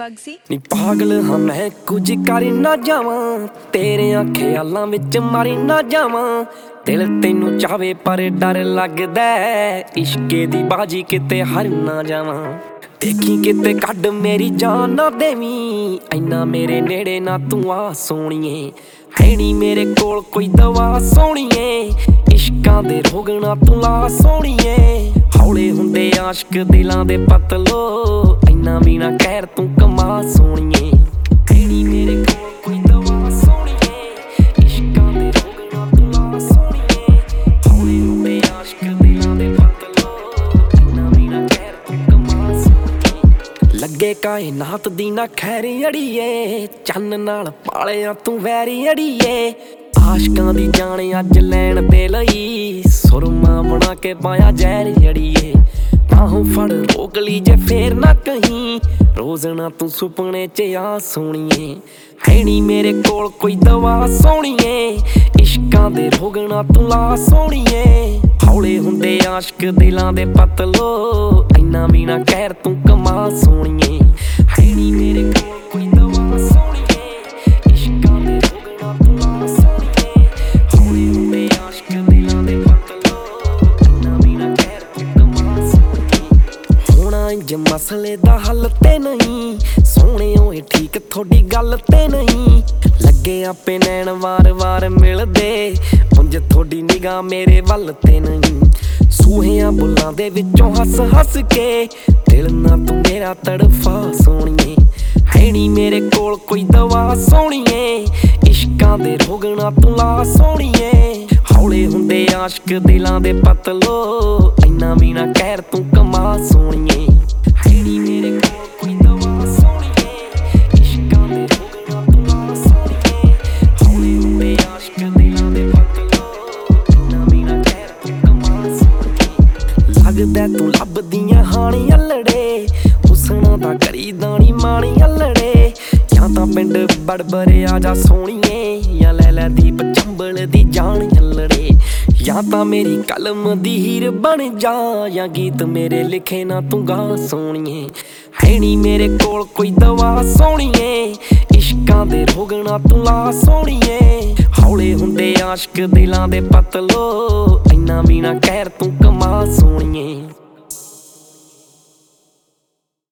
Bugsy। ਨੀ ਪਾਗਲ ਹਾਂ ਮੈਂ ਕੁਝ ਕਰ ਨਾ ਜਾਵਾਂ, ਤੇਰਿਆਂ ਖਿਆਲਾਂ ਵਿੱਚ ਮਰ ਨਾ ਜਾਵਾਂ। ਦਿਲ ਤੈਨੂੰ ਚਾਵੇ ਪਰ ਡਰ ਲੱਗਦਾ, ਇਸ਼ਕੇ ਦੀ ਬਾਜੀ ਕਿਤੇ ਹਾਰ ਨਾ ਜਾਵਾਂ। ਦੇਖੀ ਕਿਤੇ ਕੱਢ ਮੇਰੀ ਜਾਨ ਨਾ ਦੇਵੀਂ, ਇੰਨਾ ਮੇਰੇ ਨੇੜੇ ਨਾ ਤੂੰ ਆ ਸੋਹਣੀਏ। ਹੈ ਨੀ ਮੇਰੇ ਕੋਲ ਕੋਈ ਦਵਾ ਸੋਹਣੀਏ, ਇਸ਼ਕਾਂ ਦੇ ਰੋਗ ਨਾ ਤੂੰ ਲਾ ਸੋਹਣੀਏ। ਹੌਲੇ ਹੁੰਦੇ ਆਸ਼ਕ ਦਿਲਾਂ ਦੇ ਪਤਲੋ, ਇੰਨਾ ਵੀ ਨਾ ਕਹਿਰ ਤੂੰ ਕਮਾ ਸੋਹਣੀਏ। ਹੈ ਨੀ ਮੇਰੇ ਕੋਲ ਕੋਈ ਦਵਾ ਸੋਹਣੀਏ, ਇਸ਼ਕਾਂ ਦੇ ਰੋਗ ਨਾ ਤੂੰ ਲਾ ਸੋਹਣੀਏ। ਹੌਲੇ ਹੁੰਦੇ ਆਸ਼ਕ ਦਿਲਾਂ ਦੇ ਪਤਲੋ, ਇੰਨਾ ਵੀ ਨਾ ਕਹਿਰ ਤੂੰ ਕਮਾ ਸੋਹਣੀਏ। ਲੱਗੇ ਕਾਇਨਾਤ ਦੀ ਨਾ ਖੈਰ ਅੜੀਏ, ਚੰਨ ਨਾਲ ਪਾਲਿਆ ਤੂੰ ਵੈਰੀ ਅੜੀਏ। ਆਸ਼ਕਾਂ ਦੀ ਜਾਨ ਅੱਜ ਲੈਣ ਦੇ ਲਈ, ਸੁਰਮਾ ਬਣਾ ਕੇ ਪਾਇਆ ਜ਼ਹਿਰ ਅੜੀਏ। ਬਾਹੋਂ ਫੜ ਰੋਕ ਲਈ ਜੇ ਫੇਰ ਨਾ ਕਹੀਂ, ਰੋਜ਼ ਨਾ ਤੂੰ ਸੁਪਨੇ 'ਚ ਆ ਸੋਹਣੀਏ। ਹੈ ਨੀ ਮੇਰੇ ਕੋਲ ਕੋਈ ਦਵਾ ਸੋਹਣੀਏ, ਇਸ਼ਕਾਂ ਦੇ ਰੋਗ ਨਾ ਤੂੰ ਲਾ ਸੋਹਣੀਏ। ਹੌਲੇ ਹੁੰਦੇ ਆਸ਼ਕ ਦਿਲਾਂ ਦੇ ਪਤਲੋ, ਇੰਨਾ ਵੀ ਨਾ ਕਹਿਰ ਤੂੰ ਕਮਾ ਸੋਹਣੀਏ। ਹੈ ਨੀ ਮੇਰੇ ਕੋਲ ਕੋਈ ਦਵਾ ਸੋਹਣੀਏ, ਇਸ਼ਕਾਂ ਦੇ ਰੋਗ ਨਾ ਤੂੰ ਲਾ ਸੋਹਣੀਏ। ਹੌਲੇ ਹੁੰਦੇ ਆਸ਼ਕ ਦਿਲਾਂ ਦੇ ਪਤਲੋ, ਇੰਨਾ ਵੀ ਨਾ ਕਹਿਰ ਤੂੰ ਕਮਾ ਸੋਹਣੀਏ। ਹੋਣਾ ਇੰਜ ਮਸਲੇ ਦਾ ਹੱਲ ਤੇ ਨਹੀਂ, ਸੋਹਣੇ ਓਏ ਠੀਕ ਥੋਡੀ ਗੱਲ ਤੇ ਨਹੀਂ। ਲੱਗੇ ਆਪੇ ਨੈਣ ਵਾਰ-ਵਾਰ ਮਿਲਦੇ, ਉਂਝ ਥੋਡੀ ਨਿਗਾਹ ਮੇਰੇ ਵੱਲ ਤੇ ਨਹੀਂ। ਸੂਹਿਆਂ ਬੁੱਲਾਂ ਦੇ ਵਿੱਚੋਂ ਹੱਸ-ਹੱਸ ਕੇ, ਦਿਲ ਨਾ ਤੂੰ ਮੇਰਾ ਤੜਫਾ ਸੋਹਣੀਏ। ਹੈ ਨੀ ਮੇਰੇ ਕੋਲ ਕੋਈ ਦਵਾ ਸੋਹਣੀਏ, ਇਸ਼ਕਾਂ ਦੇ ਰੋਗ ਨਾ ਤੂੰ ਲਾ ਸੋਹਣੀਏ। ਹੌਲੇ ਹੁੰਦੇ ਆਸ਼ਕ ਦਿਲਾਂ ਦੇ ਪਤਲੋ, ਇੰਨਾ ਵੀ ਨਾ ਕਹਿਰ ਤੂੰ ਕਮਾ ਸੋਹਣੀਏ। ਹੈ ਨੀ ਮੇਰੇ ਕੋਲ ਕੋਈ ਦਵਾ ਸੋਹਣੀਏ, ਇਸ਼ਕਾਂ ਦੇ ਰੋਗ ਨਾ ਤੂੰ ਲਾ ਸੋਹਣੀਏ। ਹੌਲੇ ਹੁੰਦੇ ਆਸ਼ਕ ਦਿਲਾਂ ਦੇ ਪਤਲੋ, ਇੰਨਾ ਵੀ ਨਾ ਕਹਿਰ ਤੂੰ ਕਮਾ ਸੋਹਣੀਏ। ਲੱਗਦਾ ਤੂੰ ਲੱਭਦੀਆਂ ਹਾਣੀ ਅਲੜੇ, ਹੁਸਨਾਂ ਦਾ ਕਰੀਦਾ ਨੀ ਮਾਣੀ ਅਲੜੇ। ਜਾਂ ਤਾਂ ਪਿੰਡ ਬੜਬਰ ਆ ਜਾ ਸੋਹਣੀਏ, ਜਾਂ ਲੈ ਲੈ ਦੀਪ ਚੰਬਲ ਦੀ ਜਾਨ ਅਲੜੇ। ਜਾਂ ਤਾਂ ਮੇਰੀ ਕਲਮ ਦੀ ਹੀਰ ਬਣ ਜਾ, ਜਾਂ ਗੀਤ ਮੇਰੇ ਲਿਖੇ ਨਾ ਤੂੰ ਗਾ ਸੋਹਣੀਏ। ਹੈ ਨੀ ਮੇਰੇ ਕੋਲ ਕੋਈ ਦਵਾ ਸੋਹਣੀਏ, ਇਸ਼ਕਾਂ ਦੇ ਰੋਗ ਨਾ ਤੂੰ ਲਾ ਸੋਹਣੀਏ। ਹੌਲੇ ਹੁੰਦੇ ਆਸ਼ਕ ਦਿਲਾਂ ਦੇ ਪਤਲੋ, ਇੰਨਾ ਵੀ ਨਾ ਕਹਿਰ ਤੂੰ ਕਮਾ ਸੋਹਣੀਏ।